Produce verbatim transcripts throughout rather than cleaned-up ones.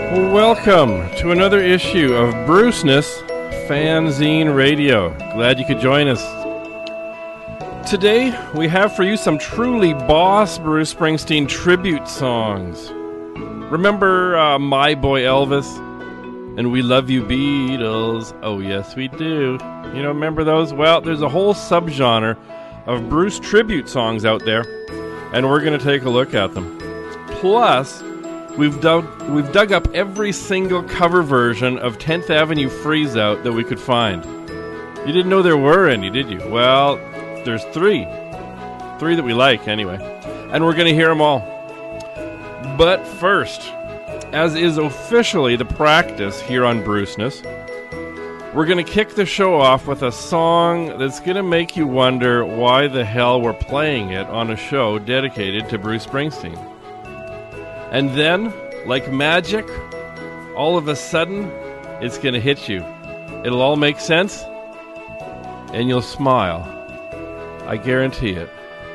Welcome to another issue of Bruceness Fanzine Radio. Glad you could join us. Today, we have for you some truly boss Bruce Springsteen tribute songs. Remember uh, My Boy Elvis and We Love You Beatles? Oh, yes, we do. You know, remember those? Well, there's a whole subgenre of Bruce tribute songs out there, and we're going to take a look at them. Plus, we've dug, we've dug up every single cover version of tenth Avenue Freeze Out that we could find. You didn't know there were any, did you? Well, there's three. Three that we like, anyway. And we're going to hear them all. But first, as is officially the practice here on Bruceness, we're going to kick the show off with a song that's going to make you wonder why the hell we're playing it on a show dedicated to Bruce Springsteen. And then, like magic, all of a sudden, it's going to hit you. It'll all make sense, and you'll smile. I guarantee it.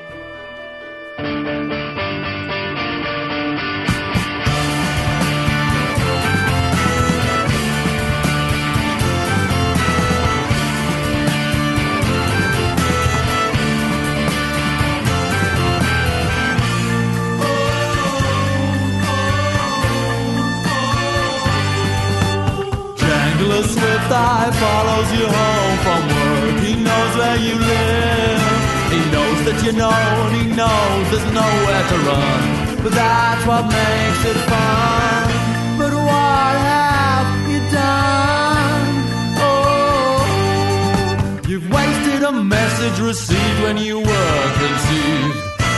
Swift eye follows you home from work. He knows where you live. He knows that you know, and he knows there's nowhere to run. But that's what makes it fun. But what have you done? Oh, you've wasted a message received when you were conceived.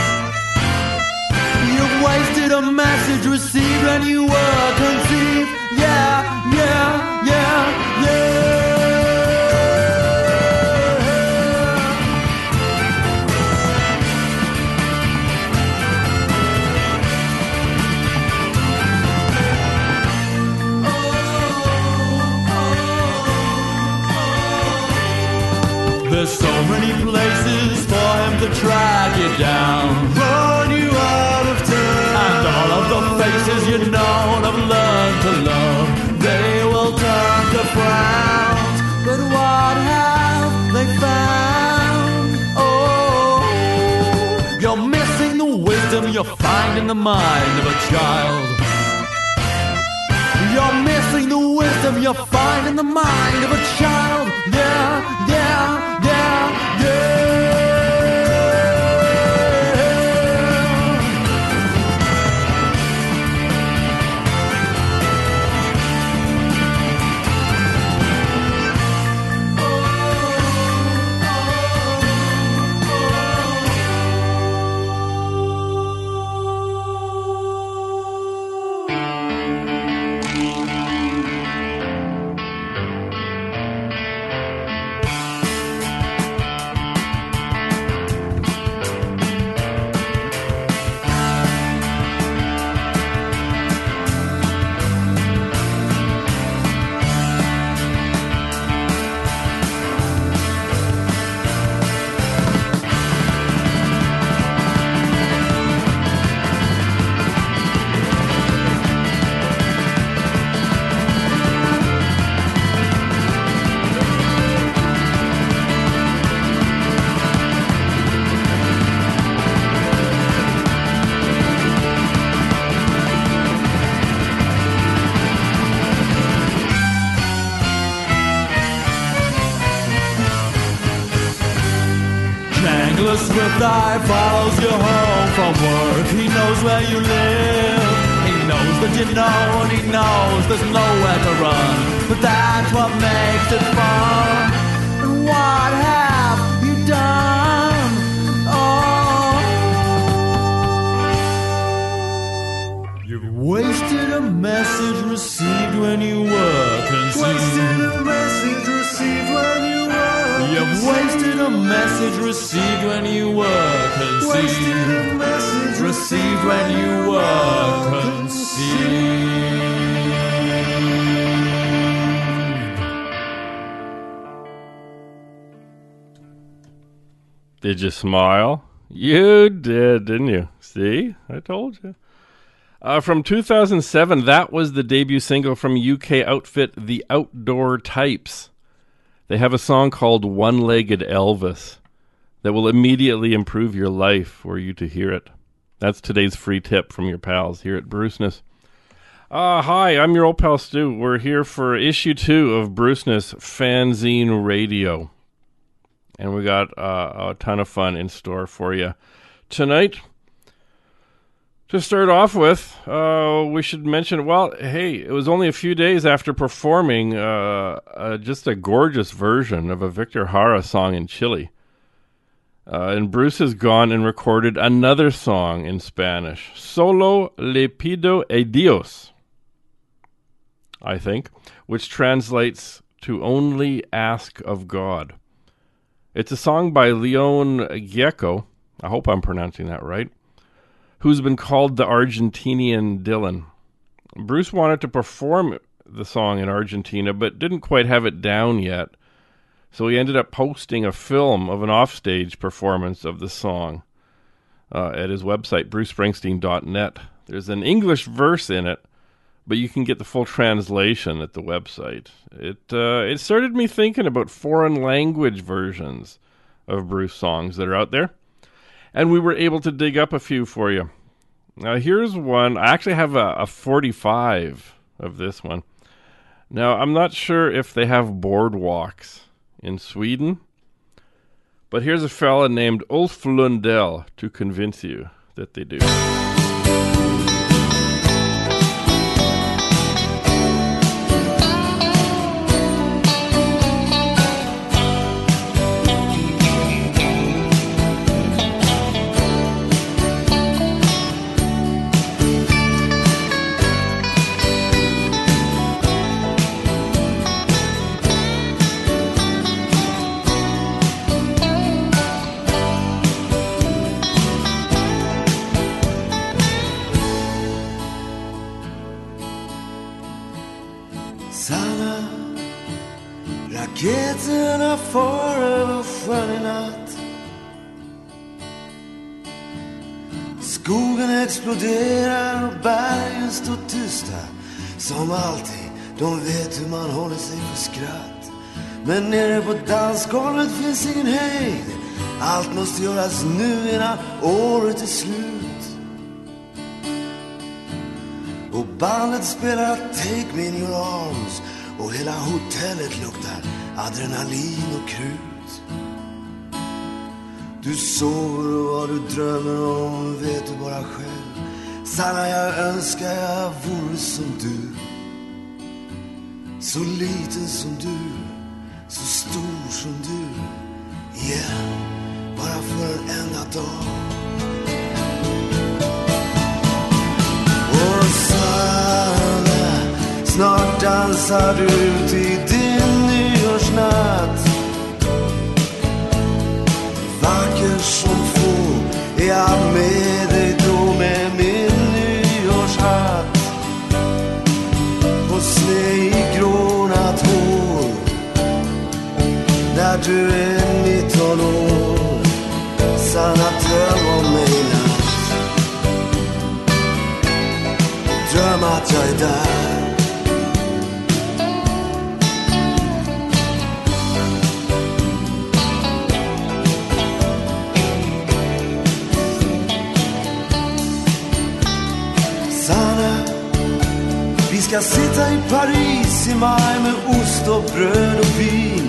You've wasted a message received when you were conceived. Yeah, yeah, yeah, yeah. Oh, oh, oh. There's so many places for him to track you down, run you out of town, and all of the faces you know have learned to love, they will turn to frowns. But what have they found? Oh, you're missing the wisdom you find in the mind of a child. You're missing the wisdom you find in the mind of a child. Yeah, yeah, yeah, yeah. Swift eye follows you home from work. He knows where you live. He knows that you know, and he knows there's nowhere to run. But that's what makes it fun. And what have you done? Oh, you've wasted a message received when you were conceived. Wasted a message received when you were. You've wasted a message received when you were conceived. Wasted a message received when you were conceived. Did you smile? You did, didn't you? See? I told you. Uh, from two thousand seven, that was the debut single from U K outfit The Outdoor Types. They have a song called One-Legged Elvis that will immediately improve your life were you to hear it. That's today's free tip from your pals here at Bruceness. Uh, hi, I'm your old pal Stu. We're here for issue two of Bruceness Fanzine Radio. And we got uh, a ton of fun in store for you tonight. To start off with, uh, we should mention, well, hey, it was only a few days after performing uh, uh, just a gorgeous version of a Victor Jara song in Chile. Uh, and Bruce has gone and recorded another song in Spanish, Solo le pido a Dios, I think, which translates to Only Ask of God. It's a song by Leon Gieco, I hope I'm pronouncing that right, who's been called the Argentinian Dylan. Bruce wanted to perform the song in Argentina, but didn't quite have it down yet. So he ended up posting a film of an offstage performance of the song uh, at his website, bruce springsteen dot net. There's an English verse in it, but you can get the full translation at the website. It uh, it started me thinking about foreign language versions of Bruce songs that are out there. And we were able to dig up a few for you. Now, here's one. I actually have a, a forty-five of this one. Now, I'm not sure if they have boardwalks in Sweden, but here's a fella named Ulf Lundell to convince you that they do. Raketerna far över sjön i natt. Skogen exploderar och bergen står tysta. Som alltid, de vet hur man håller sig för skratt. Men nere på dansgolvet finns ingen hejd. Allt måste göras nu innan året är slut. Och bandet spelar Take Me In Your Arms. Och hela hotellet luktar adrenalin och krut. Du sover och vad du drömmer om vet du bara själv. Sanna, jag önskar jag vore som du. Så liten som du, så stor som du. Yeah, bara för en enda dag. Och Sanna, snart dansar du till din nyårsnatt. Vacker som få är jag med dig då med min nyårshatt. Och snö i grånat hår. När du är nitton år. Sanna, dröm om mig natt. Dröm att jag är där. Vi ska sitta i Paris i maj med ost och bröd och vin.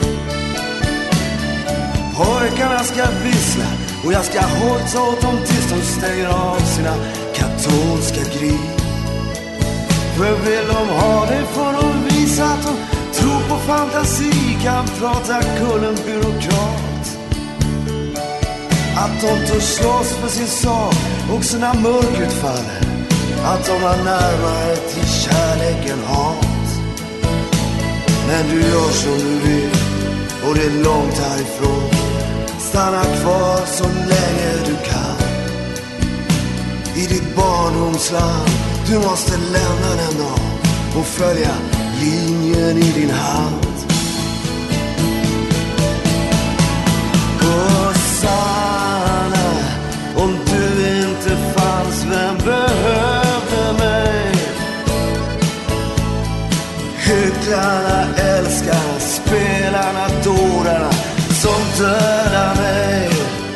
Pojkarna ska vissla och jag ska hojta åt dem tills de stänger av sina katolska grin. För vill de ha det får de visa att de tror på fantasi, kan prata kullen byråkrat. Att de törs slåss för sin sak och sina mörkret faller. Att de har närmare till kärleken hat. Men du gör som du vill och det är långt härifrån. Stanna kvar så länge du kan. I ditt barndomsland. Du måste lämna den dag och följa linjen i din hand. Och Sanna, om du inte fanns, vem behöver änglarna, älskarna, spelarna, dårarna som dödar mig.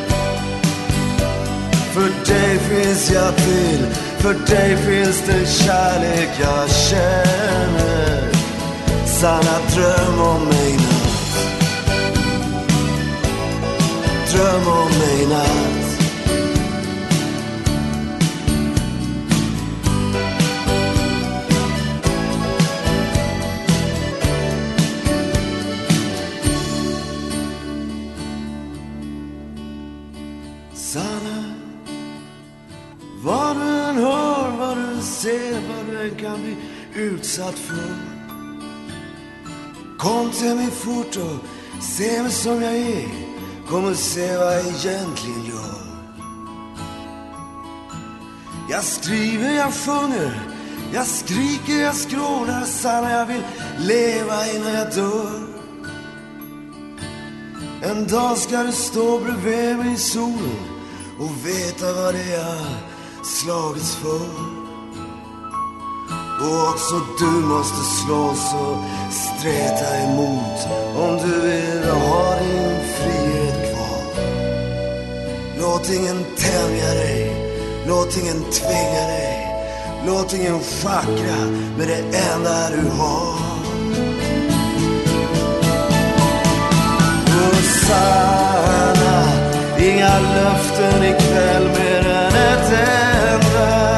För dig finns jag till, för dig finns den kärlek jag känner. Sanna, dröm om mig natt, dröm om mig natt. Sanna, vad du än hör, vad du än ser, vad du än kan bli utsatt för. Kom till mig fort och se mig som jag är. Kom och se vad jag egentligen gör. Jag skriver, jag sjunger, jag skriker, jag skrålar. Sanna, jag vill leva innan jag dör. En dag ska du stå bredvid mig i solen och veta vad det är slagits för. Och också du måste slåss och streta emot om du vill ha din frihet kvar. Låt ingen tämja dig, låt ingen tvinga dig, låt ingen schackra med det enda du har. Och Sanna, inga löften ikväll mer än ett enda.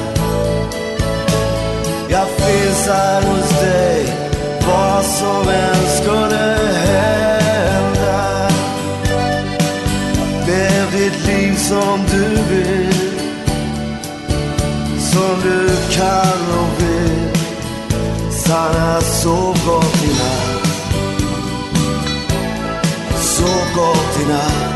Jag finns här hos dig, vad som än skulle hända. Lev ditt liv som du vill, som du kan och vill. Sanna, sov gott i natt, sov gott i natt.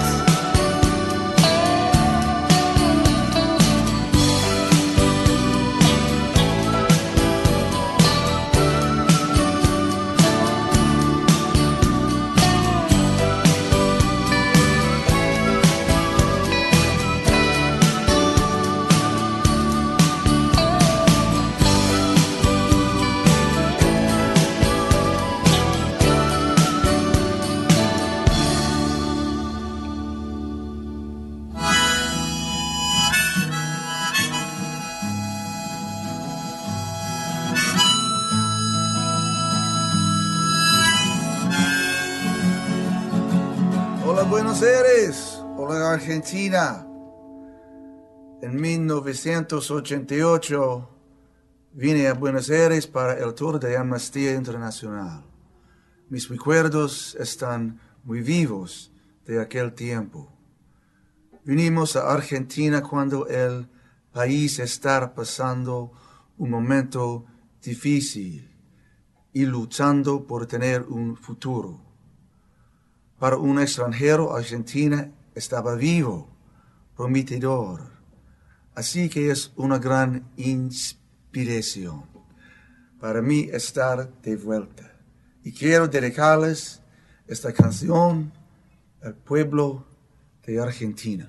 Buenos Aires, hola Argentina. En mil novecientos ochenta y ocho vine a Buenos Aires para el tour de Amnistía Internacional. Mis recuerdos están muy vivos de aquel tiempo. Vinimos a Argentina cuando el país estaba pasando un momento difícil y luchando por tener un futuro. Para un extranjero, Argentina estaba vivo, prometedor. Así que es una gran inspiración para mí estar de vuelta. Y quiero dedicarles esta canción al pueblo de Argentina.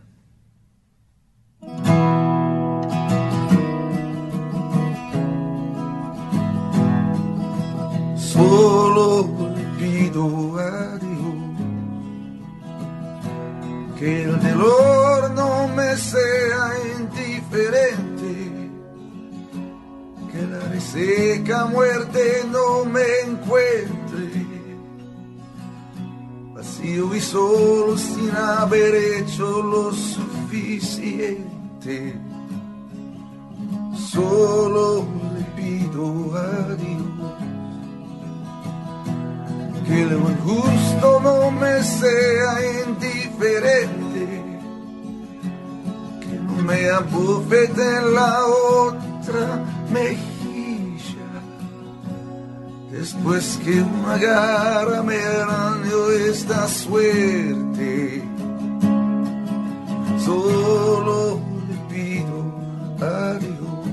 Solo pido a Dios que el dolor no me sea indiferente, que la reseca muerte no me encuentre, vacío y solo sin haber hecho lo suficiente. Solo le pido a Dios que lo injusto no me sea indiferente, que no me abofete en la otra mejilla, después que una garra me arañó esta suerte. Solo le pido a Dios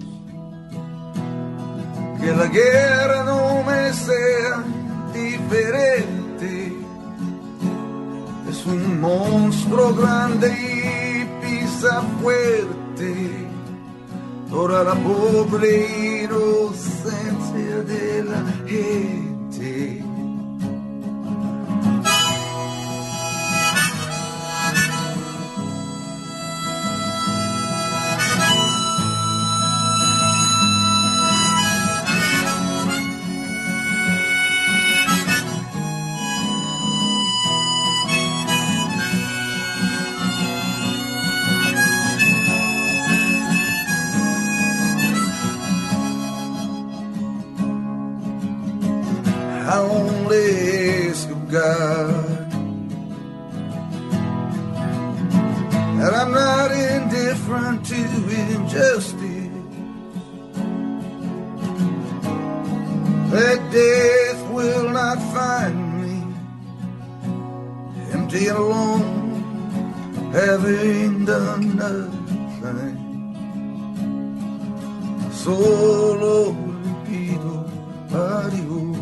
que la guerra no me sea diferente. Es un monstruo grande y pisa fuerte, toda la pobre inocencia de la gente. God, and I'm not indifferent to injustice, that death will not find me empty and alone, having done nothing. Solo pido adiós,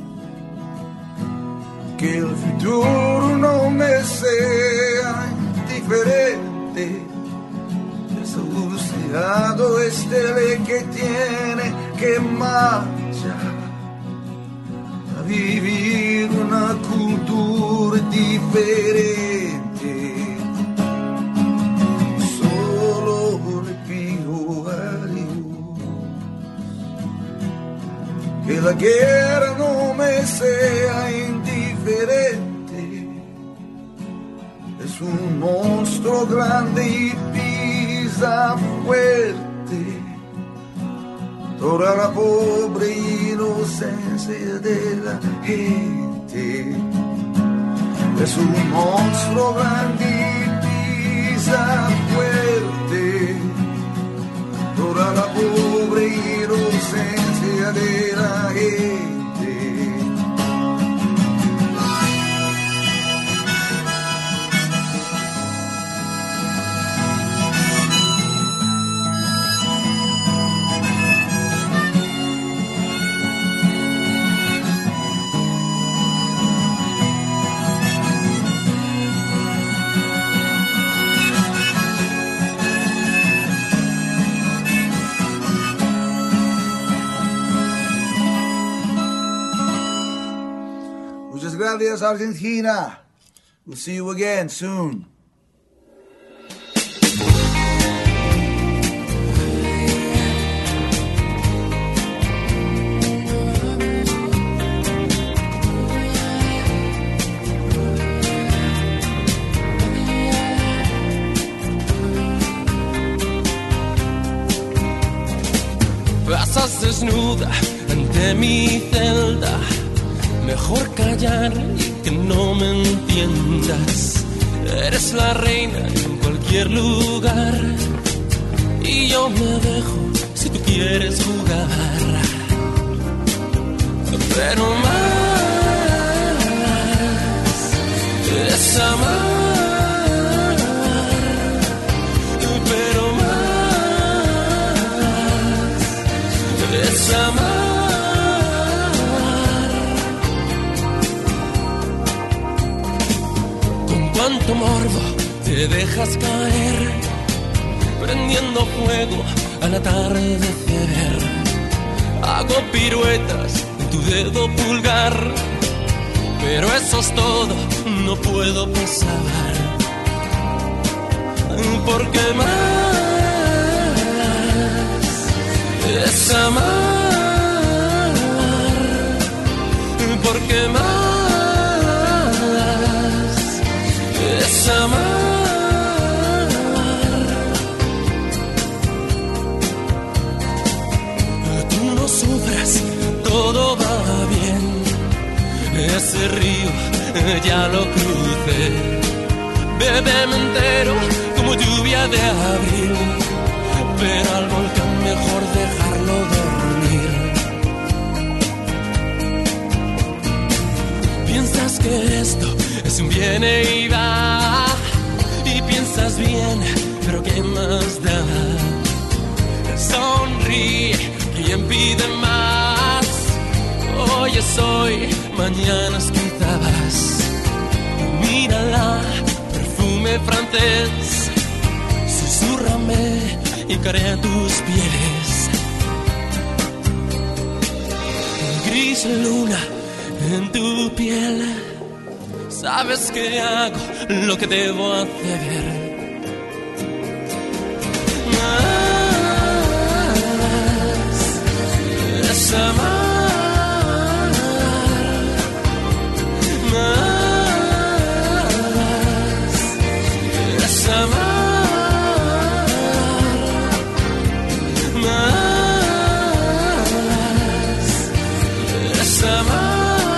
que el futuro no me sea indiferente. Desahuciado este que tiene que marchar a vivir una cultura diferente. Solo le pido a Dios que la guerra no me sea indiferente. Es un monstruo grande y pisa fuerte toda la pobre inocencia de la gente. Es un monstruo grande y pisa fuerte toda la pobre inocencia de la gente. Gracias, Argentina. We'll see you again soon. Pasas desnuda ante mi celda. Mejor callar y que no me entiendas. Eres la reina en cualquier lugar y yo me dejo si tú quieres jugar. Pero más es amar. Pero más es amar. Cuánto morbo te dejas caer, prendiendo fuego al atardecer. Hago piruetas en tu dedo pulgar, pero eso es todo, no puedo pasar. Porque más es amar, porque más es amar. Tú no sufras, todo va bien. Ese río ya lo crucé. Bébeme entero como lluvia de abril, pero al volcán mejor dejarlo dormir. Piensas que esto es un viene y va, y piensas bien, pero ¿qué más da? Sonríe, ¿quién pide más? Hoy es hoy, mañana es quizás. Mírala, perfume francés, susúrrame y carea tus pieles. Gris luna en tu piel, sabes que hago lo que debo hacer. Más es amar, más es amar, más es amar.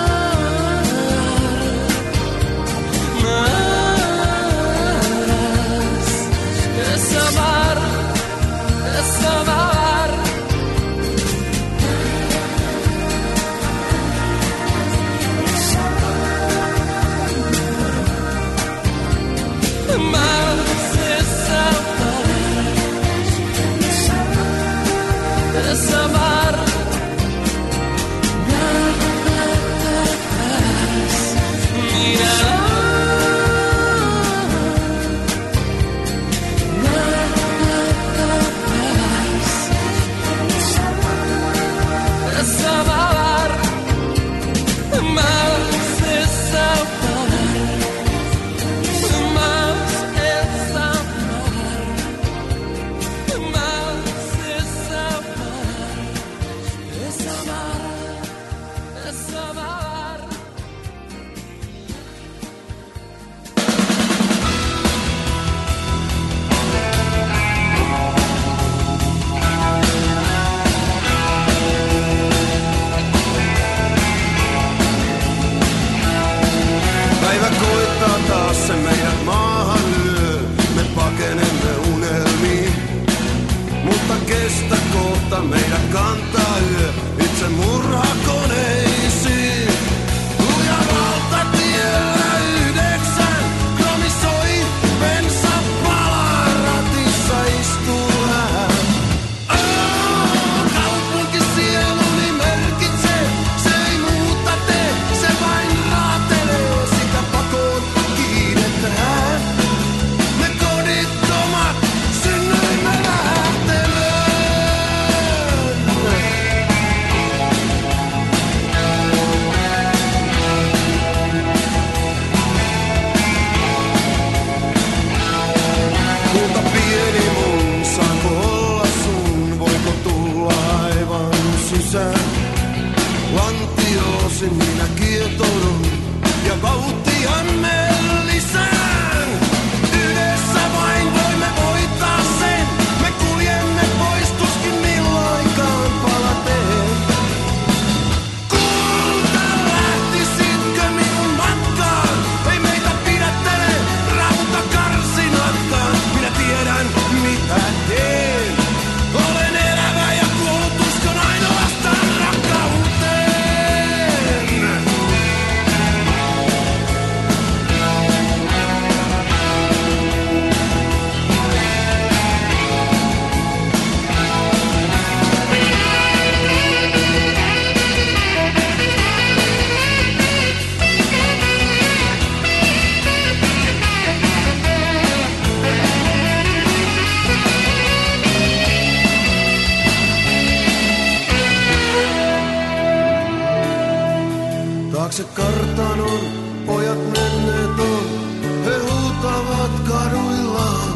Taakse kartanon pojat menneet on, he huutavat kaduillaan.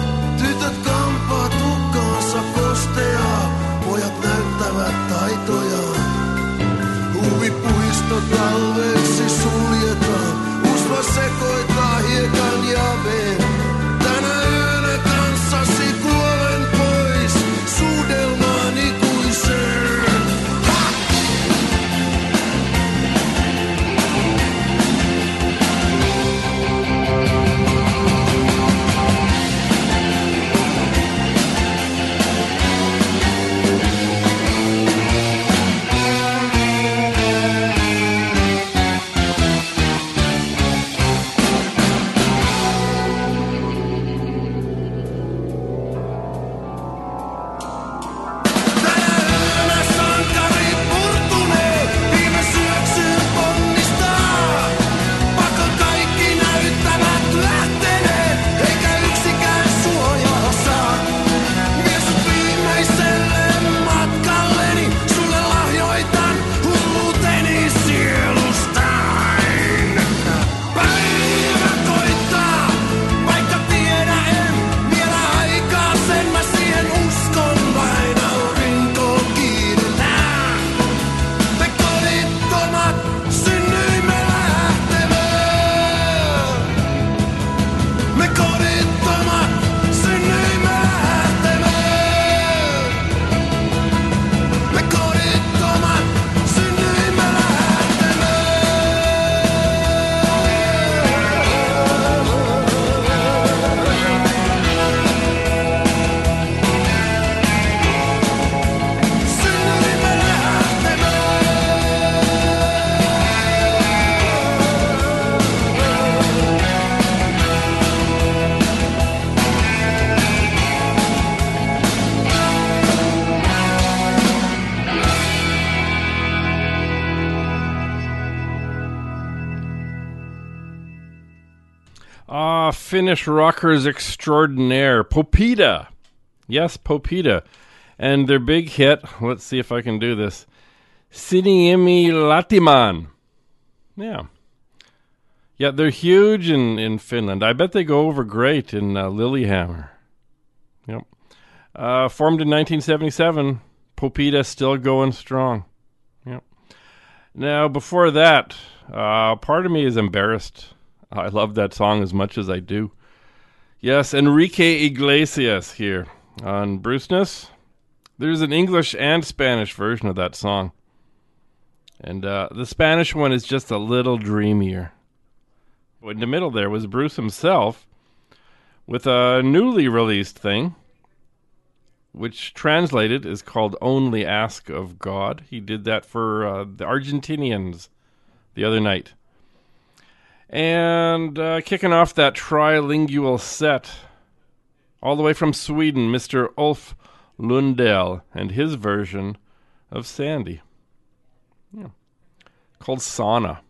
Tytöt kampaa tukkaansa kosteaa, pojat näyttävät taitojaan. Huvipuisto talveksi suljetaan, usva sekoittaa hiekan ja veen. Tänä yönä kanssasi kuolen pois suudelmaan ikuiseen. Ah, Finnish rockers extraordinaire, Popita. Yes, Popita. And their big hit, let's see if I can do this, Siniemi Latiman. Yeah. Yeah, they're huge in, in Finland. I bet they go over great in uh, Lillehammer. Yep. Uh, formed in nineteen seventy-seven, Popita still going strong. Yep. Now, before that, uh, part of me is embarrassed. I love that song as much as I do. Yes, Enrique Iglesias here on Bruceness. There's an English and Spanish version of that song. And uh, the Spanish one is just a little dreamier. In the middle there was Bruce himself with a newly released thing, which translated is called Only Ask of God. He did that for uh, the Argentinians the other night. And uh, kicking off that trilingual set, all the way from Sweden, Mister Ulf Lundell and his version of Sandy. Yeah. Called Sauna.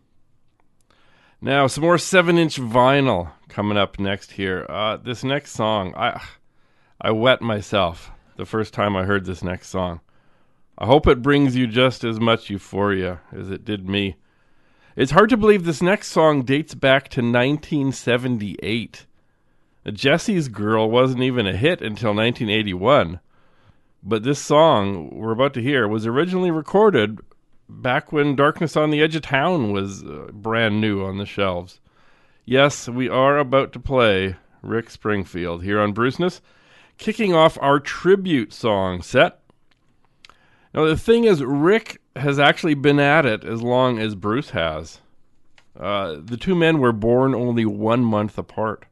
Now, some more seven-inch vinyl coming up next here. Uh, this next song, I I wet myself the first time I heard this next song. I hope it brings you just as much euphoria as it did me. It's hard to believe this next song dates back to nineteen seventy-eight. Jesse's Girl wasn't even a hit until nineteen eighty-one. But this song we're about to hear was originally recorded back when Darkness on the Edge of Town was uh, brand new on the shelves. Yes, we are about to play Rick Springfield here on Bruceness, kicking off our tribute song set. Now, the thing is, Rick has actually been at it as long as Bruce has. Uh, the two men were born only one month apart.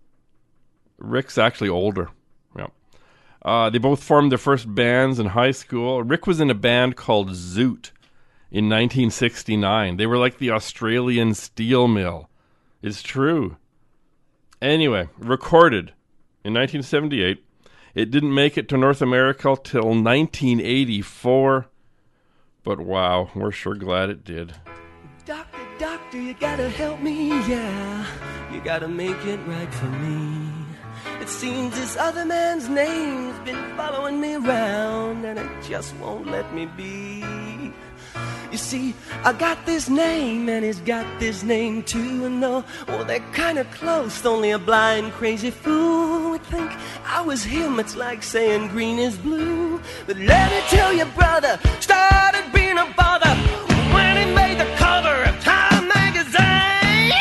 Rick's actually older. Yeah. Uh, they both formed their first bands in high school. Rick was in a band called Zoot in nineteen sixty-nine. They were like the Australian steel mill. It's true. Anyway, recorded in nineteen seventy-eight. It didn't make it to North America till nineteen eighty-four. But wow, we're sure glad it did. Doctor, doctor, you gotta help me, yeah. You gotta make it right for me. It seems this other man's name's been following me around, and it just won't let me be. You see, I got this name, and he's got this name too, and though, well, they're kinda close, only a blind, crazy fool would think I was him. It's like saying green is blue. But let me tell you, brother, started being a bother when he made the cover of Time magazine.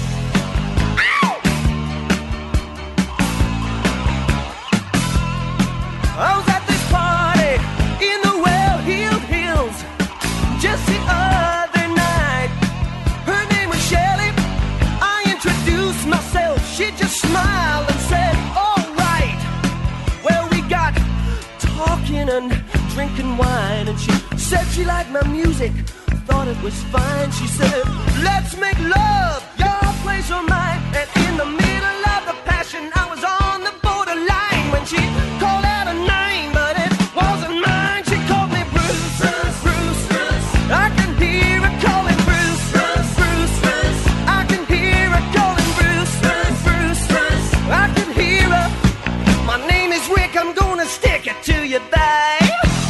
I was at this party in the well-heeled hills just the other night. Her name was Shelley. I introduced myself. She just smiled and said, all right. Well, we got talking and drinking wine, and she said she liked my music, thought it was fine. She said, let's make love, your place or mine. And in the middle of the passion, I was on the borderline when she called out a name, but it wasn't mine. She called me Bruce, Bruce, Bruce, Bruce. I can hear her calling Bruce, Bruce, Bruce, Bruce. I can hear her calling Bruce, Bruce, Bruce, Bruce. I can hear her. My name is Rick, I'm gonna stick it to you, babe.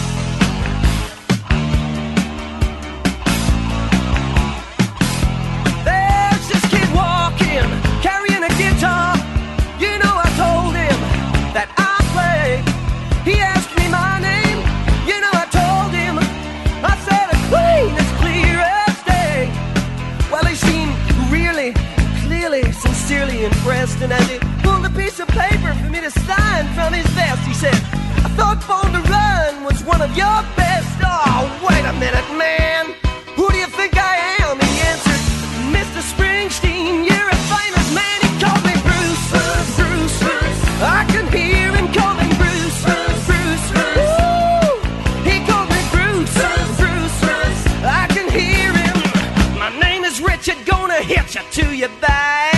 There's this kid walking, carrying a guitar. You know I told him that I play. He asked me my name. You know I told him. I said it clean as clear as day. Well, he seemed really, clearly, sincerely impressed. And as he pulled a piece of paper for me to sign from his vest, he said, I thought Born to Run was one of your best. Oh, wait a minute, man. Who do you think I am? He answered, Mister Springsteen, you're a famous man. He called me Bruce, Bruce, Bruce, Bruce. I can hear him calling Bruce, Bruce, Bruce, Bruce. Woo! He called me Bruce, Bruce, Bruce, Bruce. I can hear him. My name is Richard, gonna hit you to your babe.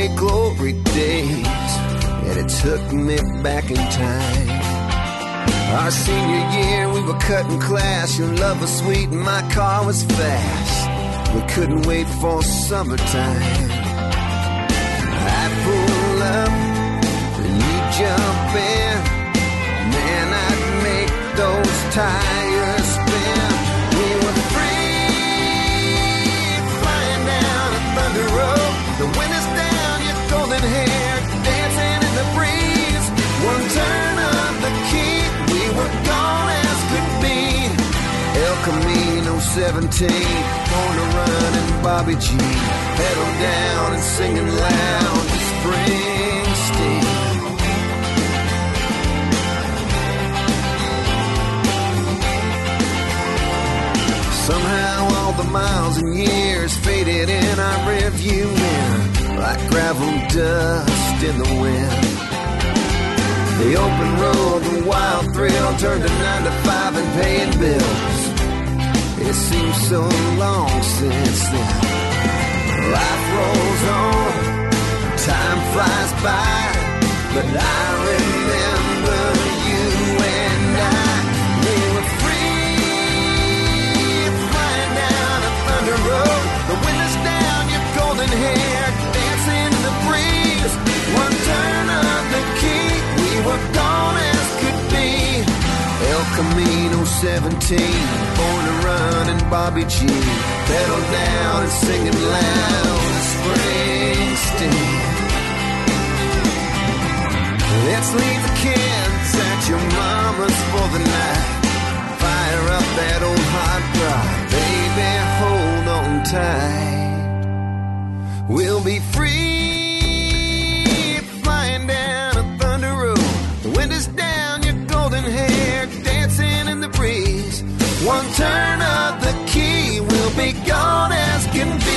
away glory days, and it took me back in time. Our senior year, we were cutting class. Your love was sweet and my car was fast. We couldn't wait for summertime. I'd pull up and you'd jump in. Man, I'd make those tires spin. We were free, flying down a thunder road. The wind is down, your golden hair dancing in the breeze. One turn of the key, we were gone as could be. El Camino seventeen, born to run and Bobby G, pedal down and singing loud to Springsteen. Somehow all the miles and years faded in our rearview mirror like gravel dust in the wind. The open road, the wild thrill turned to nine to five and paying bills. It seems so long since then. Life rolls on, time flies by, but I remember you and I. We were free, flying down a thunder road. The wind is down, your golden hair dancing in the breeze. One turn of the key, we were gone as could be. El Camino seventeen, born to run and Bobby G, pedal down and singing loud to Springsteen. Let's leave the kids at your mama's for the night. Fire up that old hot rod, baby, hold on tight. We'll be free, flying down a thunder road. The wind is down, your golden hair dancing in the breeze. One turn of the key, we'll be gone as can be.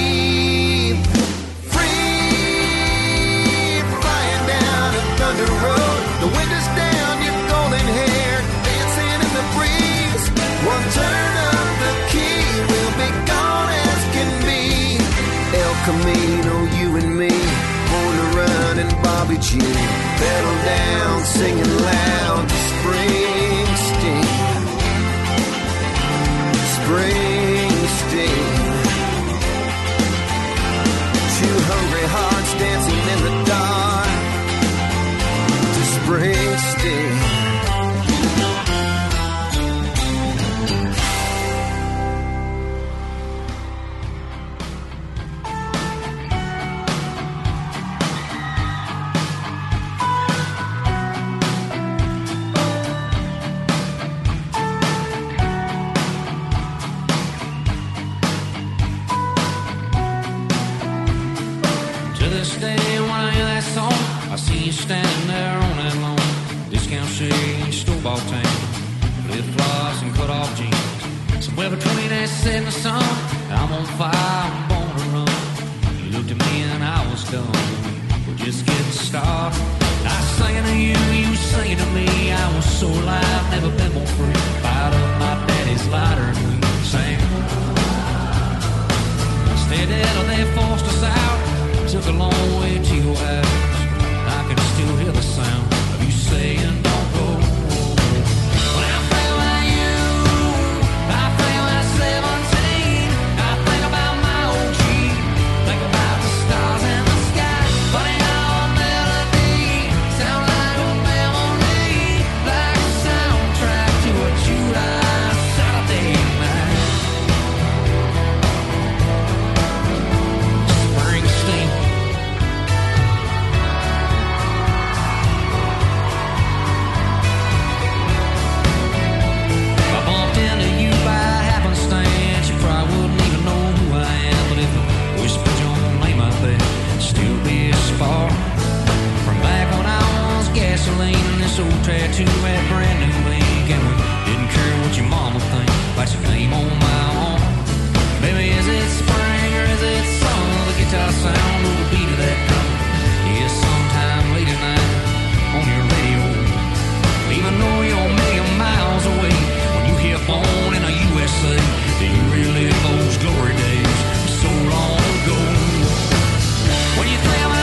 Free, flying down a thunder road. The wind is down, your golden hair dancing in the breeze. One turn of the key, we'll be gone as can be. El Camino, you and me, born to run and Bobby G, pedal down, singing loud to Springsteen. Springsteen. Two hungry hearts dancing in the dark to Springsteen. Standing there on that lawn, discount shade, store-bought tan, flip-flops and cut-off jeans. Somewhere between that set and the sun, I'm on fire, I'm born to run. You looked at me and I was done. We're just getting started. I was singing to you, you were singing to me. I was so alive, never been more free. Fired up my daddy's lighter and we sang. Instead, they forced us out, took a long way to your house. I can still hear the sound of you saying don't go. When I think about you, I think about seventeen. I think about my O G, think about the stars in the sky. Funny how a melody sounds like a memory, like a soundtrack to a July Saturday night. Springsteen. This old tattoo had brand new ink, and we didn't care what your mama think. What's your name on my arm? Baby, is it spring or is it summer? The guitar sound or the beat of that drum? Yeah, sometime late at night on your radio, even though you're a million miles away, when you hear born in the U S A, do you relive those glory days so long ago? When you think about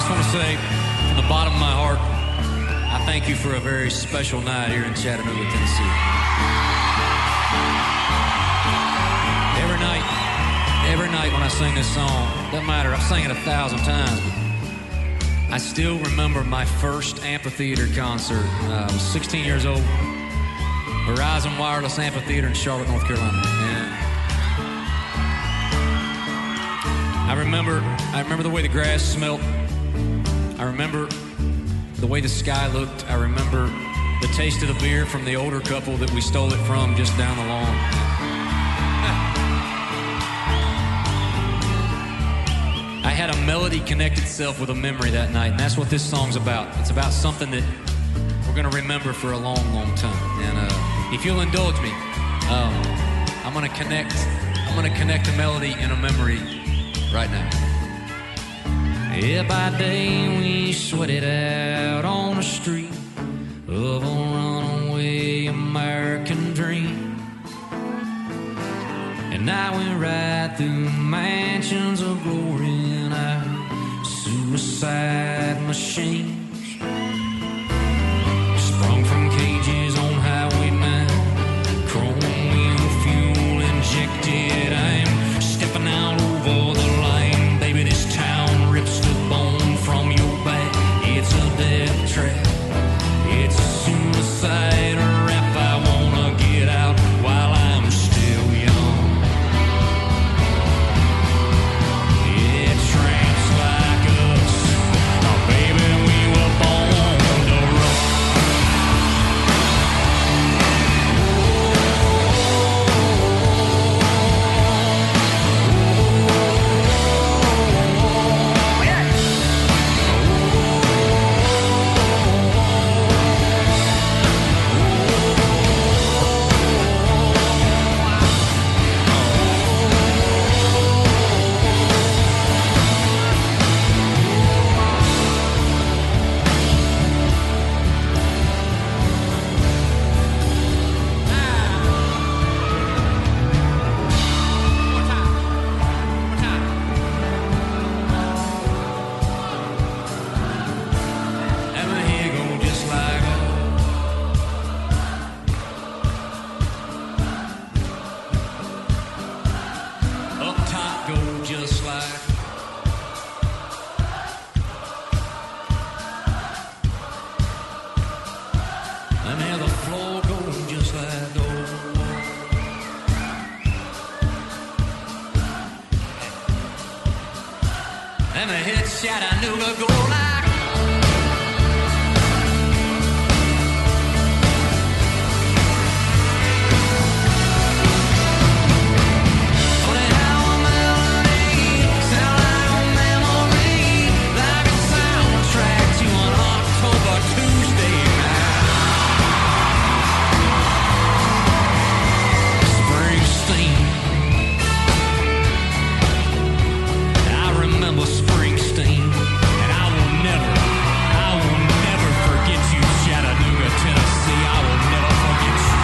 just want to say, from the bottom of my heart, I thank you for a very special night here in Chattanooga, Tennessee. Every night, every night when I sing this song, doesn't matter, I've sang it a thousand times, but I still remember my first amphitheater concert. Uh, I was sixteen years old. Verizon Wireless Amphitheater in Charlotte, North Carolina. And I remember, I remember the way the grass smelled. I remember the way the sky looked. I remember the taste of the beer from the older couple that we stole it from just down the lawn. I had a melody connect itself with a memory that night, and that's what this song's about. It's about something that we're going to remember for a long, long time. And uh, if you'll indulge me, um, I'm going to connect. I'm going to connect a melody and a memory right now. Yeah, by day we sweated out on the street of a runaway American dream, and I went right through mansions of glory and our suicide machines, sprung from cages on Highway nine, chrome wheel fuel injected. I'm stepping out over the line, baby. This town rips the bone from your back. It's a death trap. It's a suicide rap. I wanna get out while I'm still young. Yeah, tramps like us, oh, baby, we were born to run. And my hair go just like up top, go just like and now the floor go just like gold. And the head Chattanooga go like funny how a melody sound like a memory, like a soundtrack to an October Tuesday night. Springsteen. I remember Springsteen, and I will never, I will never forget you, Chattanooga, Tennessee. I will never forget you.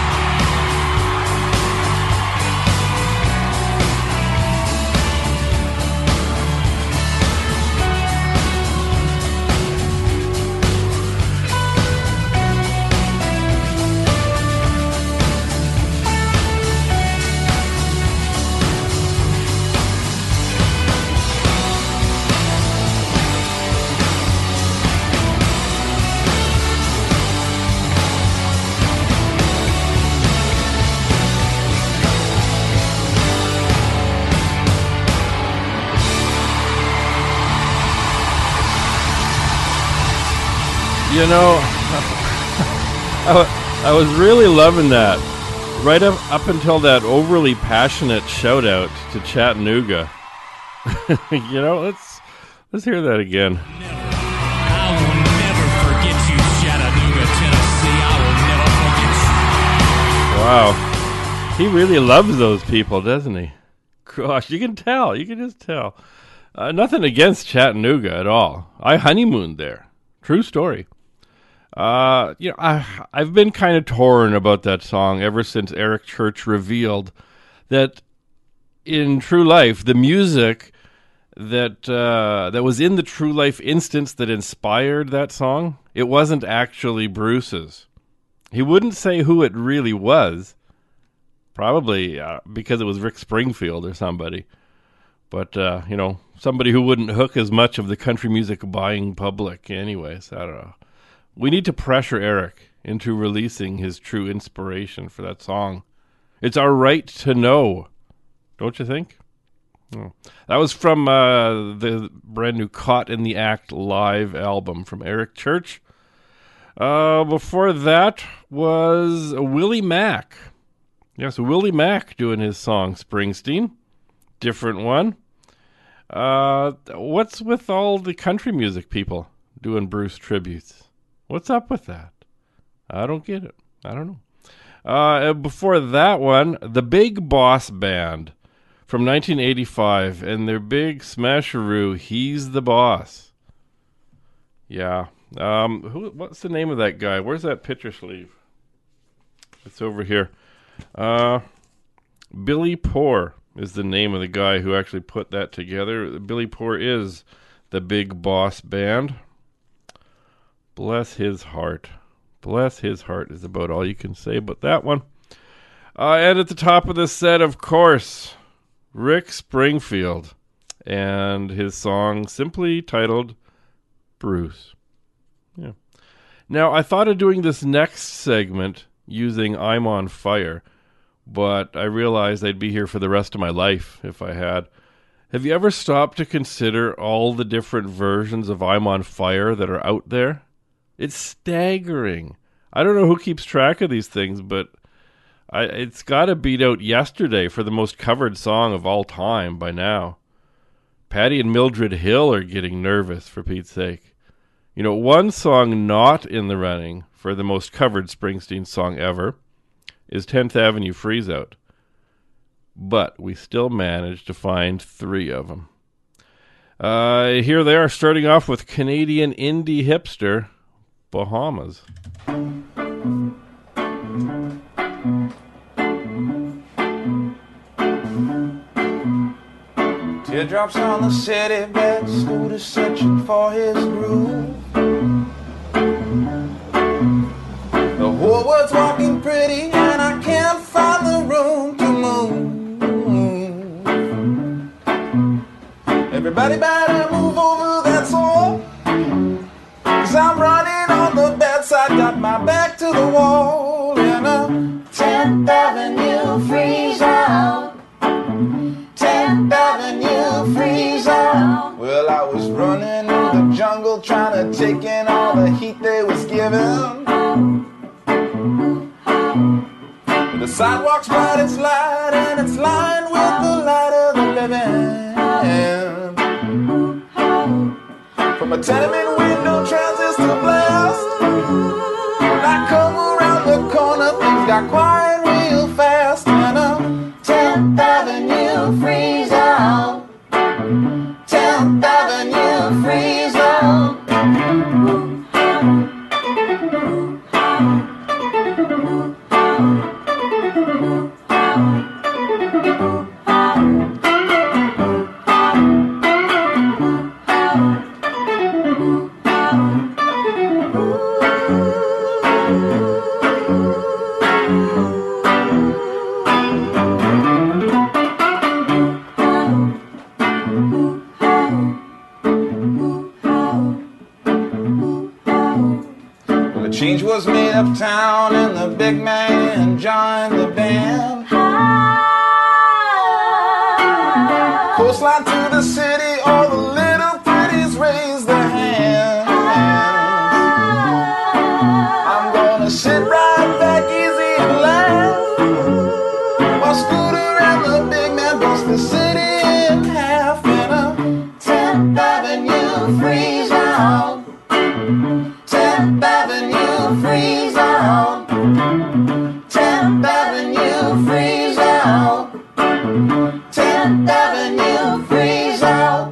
You know, I, wa- I was really loving that. Right up, up until that overly passionate shout out to Chattanooga. You know, let's let's hear that again. I will never forget you, Chattanooga, Tennessee. I will never forget you. Wow. He really loves those people, doesn't he? Gosh, you can tell. You can just tell. Uh, nothing against Chattanooga at all. I honeymooned there. True story. Uh, you know, I, I've been kind of torn about that song ever since Eric Church revealed that in true life, the music that uh, that was in the True Life instance that inspired that song, it wasn't actually Bruce's. He wouldn't say who it really was, probably uh, because it was Rick Springfield or somebody. But, uh, you know, somebody who wouldn't hook as much of the country music buying public anyways. I don't know. We need to pressure Eric into releasing his true inspiration for that song. It's our right to know, don't you think? Oh. That was from uh, the brand new Caught in the Act live album from Eric Church. Uh, before that was Willie Mack. Yes, Willie Mack doing his song Springsteen. Different one. Uh, what's with all the country music people doing Bruce tributes? What's up with that? I don't get it. I don't know. Uh, before that one, the Big Boss Band from nineteen eighty-five and their big smasheroo, He's the Boss. Yeah. Um, who? What's the name of that guy? Where's that picture sleeve? It's over here. Uh, Billy Poor is the name of the guy who actually put that together. Billy Poor is the Big Boss Band. Bless his heart. Bless his heart is about all you can say about that one. Uh, and at the top of the set, of course, Rick Springfield and his song simply titled Bruce. Yeah. Now, I thought of doing this next segment using I'm on Fire, but I realized I'd be here for the rest of my life if I had. Have you ever stopped to consider all the different versions of I'm on Fire that are out there? It's staggering. I don't know who keeps track of these things, but I, it's got to beat out Yesterday for the most covered song of all time by now. Patty and Mildred Hill are getting nervous, for Pete's sake. You know, one song not in the running for the most covered Springsteen song ever is tenth Avenue Freeze Out. But we still managed to find three of them. Uh, here they are, starting off with Canadian indie hipster Bahamas. Teardrops on the city bed, Scooter searching for his groove. The whole world's walking pretty and I can't find the room to move. Everybody better move over, that's all. Cause I'm running on the bedside, got my back to the wall. In a tenth Avenue freeze out, tenth Avenue freeze out. Well, I was running in the jungle trying to take in all the heat they was giving. The sidewalk's bright, it's light, and it's lined with the light of the living. From a tenement window, transistor blast. When I come around the corner, things got quiet real fast. And a tenth Avenue freeze out, tenth Avenue freeze out. Change was made uptown and the big man joined the band. Coastline to the city, all the little pretties raise their hands. I'm gonna sit right back easy and laugh while Scooter and the big man bust the city in half. In a tenth Avenue freeze out, tenth Avenue freeze out, tenth Avenue freeze out, tenth Avenue freeze out.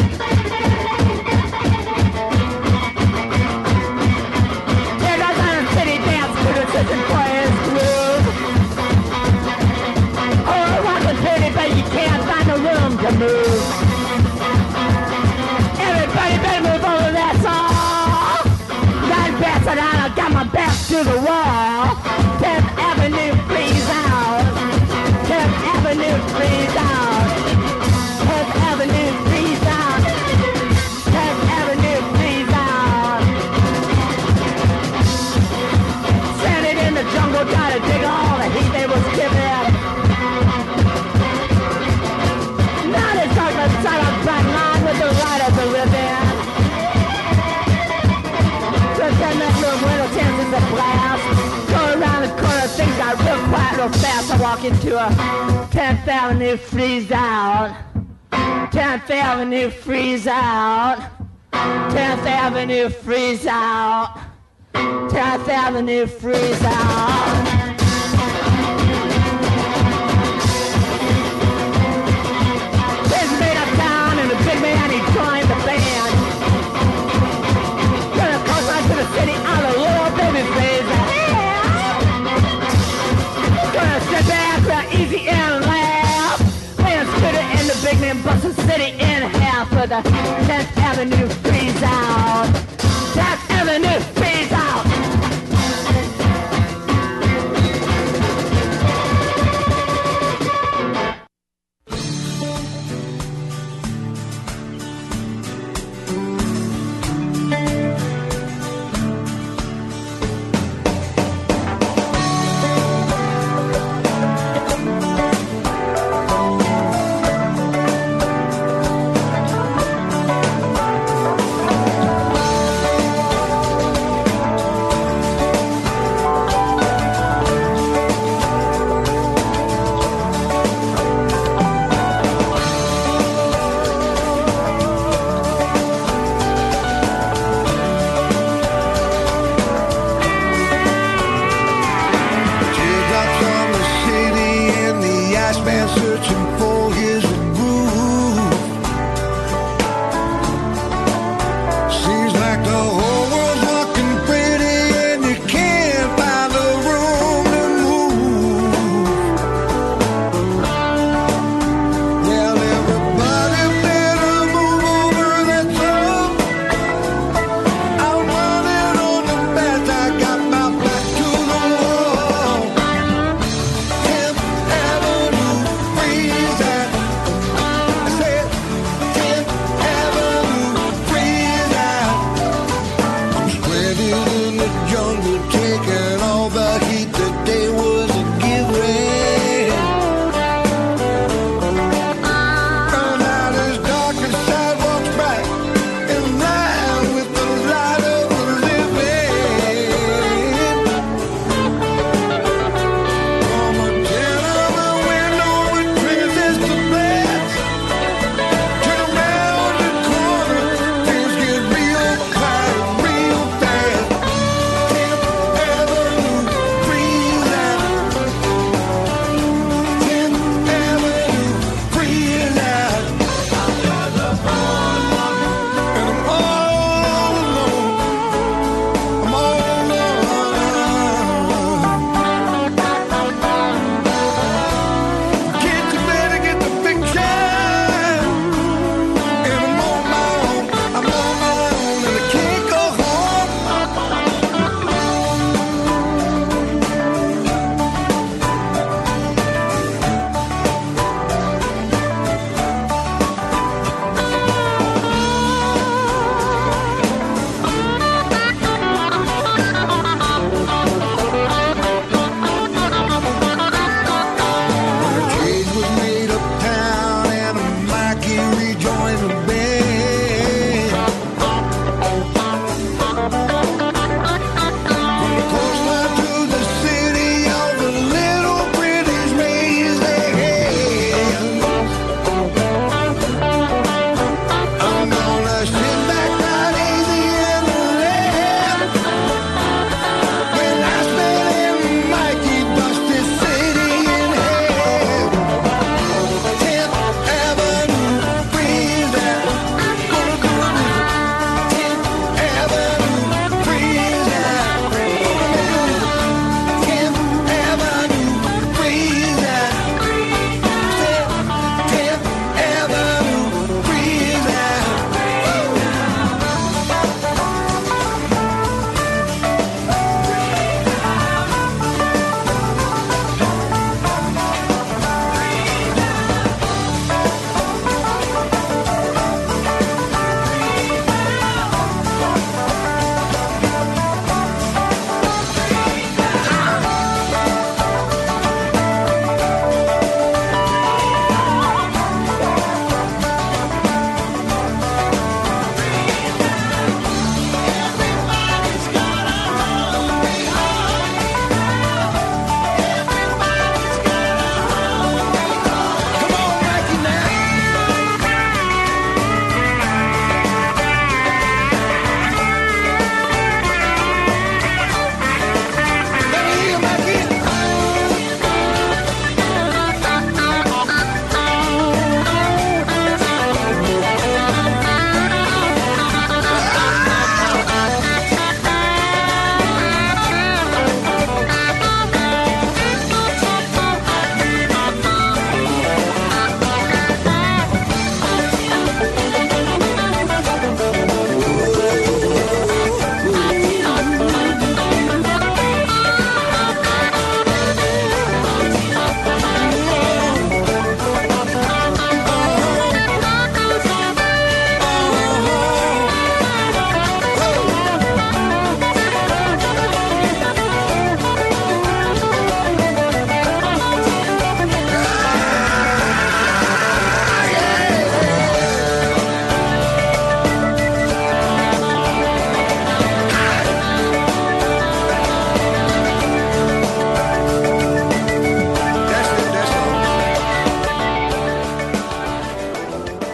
Take a time. to the wall. tenth Avenue freeze out. tenth Avenue freeze out. tenth Avenue freeze out. tenth Avenue freeze out. Sent it in the jungle, trying to dig all the heat they was given. Now they talk about side of black line with the right of the ribbon. Pretend that little window chances a blast. Go around the corner, things got real quiet, real fast. I walk into a tenth Avenue freeze out. tenth Avenue freeze out. tenth Avenue freeze out. tenth Avenue freeze out. Kids made up town and the big man, he joined the band. Gonna coastline to the city on a little baby face. Gonna sit back real easy and laugh. Playing scooter in the big man busts the city in half with the tenth Avenue freeze out. tenth Avenue freeze out.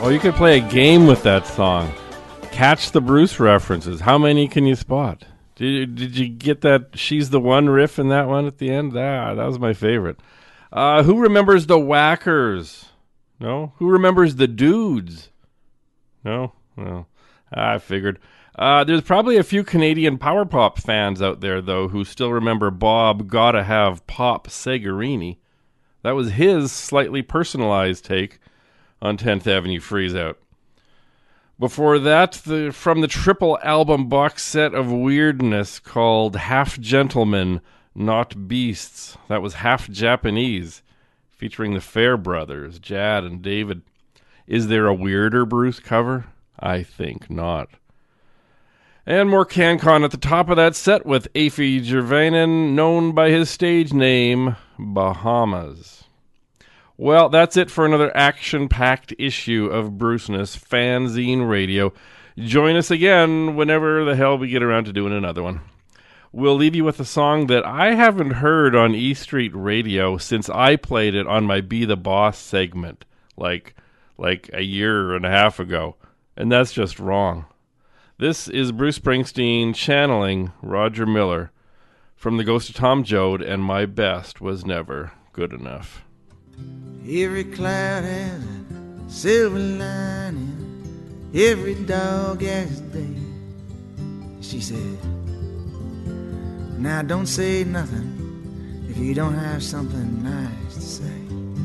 Oh, you could play a game with that song. Catch the Bruce references. How many can you spot? Did you, did you get that She's the One riff in that one at the end? Ah, that was my favorite. Uh, who remembers the Whackers? No? Who remembers the Dudes? No? No. I figured. Uh, there's probably a few Canadian power pop fans out there, though, who still remember Bob Gotta Have Pop Segarini. That was his slightly personalized take on tenth Avenue Freeze Out. Before that, the, from the triple album box set of weirdness called Half Gentlemen, Not Beasts. That was Half Japanese, featuring the Fair Brothers, Jad and David. Is there a weirder Bruce cover? I think not. And more CanCon at the top of that set with Afi Jervainen, known by his stage name, Bahamas. Well, that's it for another action-packed issue of Bruceness Fanzine Radio. Join us again whenever the hell we get around to doing another one. We'll leave you with a song that I haven't heard on E Street Radio since I played it on my Be the Boss segment, like, like a year and a half ago. And that's just wrong. This is Bruce Springsteen channeling Roger Miller from The Ghost of Tom Joad and My Best Was Never Good Enough. Every cloud has a silver lining, every dog has his day. She said, now don't say nothing if you don't have something nice to say.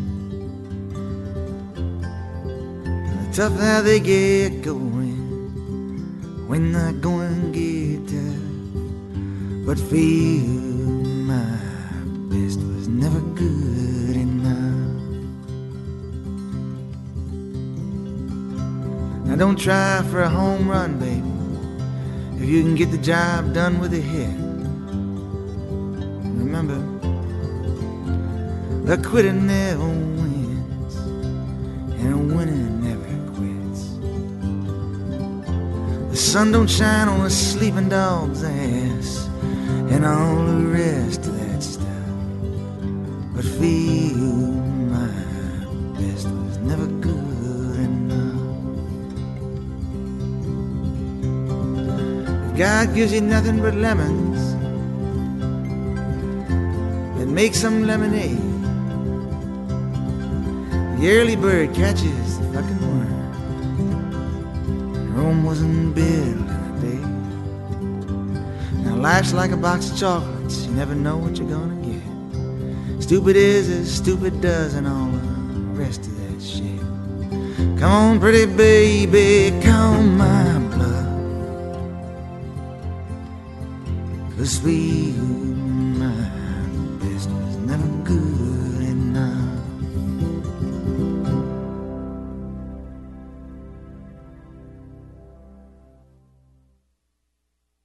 The tough how they get going when the going get tough, but feel my best was never good enough. Now don't try for a home run, baby, if you can get the job done with a hit. Remember, a quitter never wins, and a winner never quits. The sun don't shine on a sleeping dog's ass, and all the rest of that stuff, but feel my best was never good enough. If God gives you nothing but lemons, then make some lemonade. The early bird catches the fucking worm. Rome wasn't built in a day. Now life's like a box of chocolates, you never know what you're gonna get. Stupid is as stupid does, and all the rest of that shit. Come on, pretty baby, calm my blood, 'cause we, my best was never good.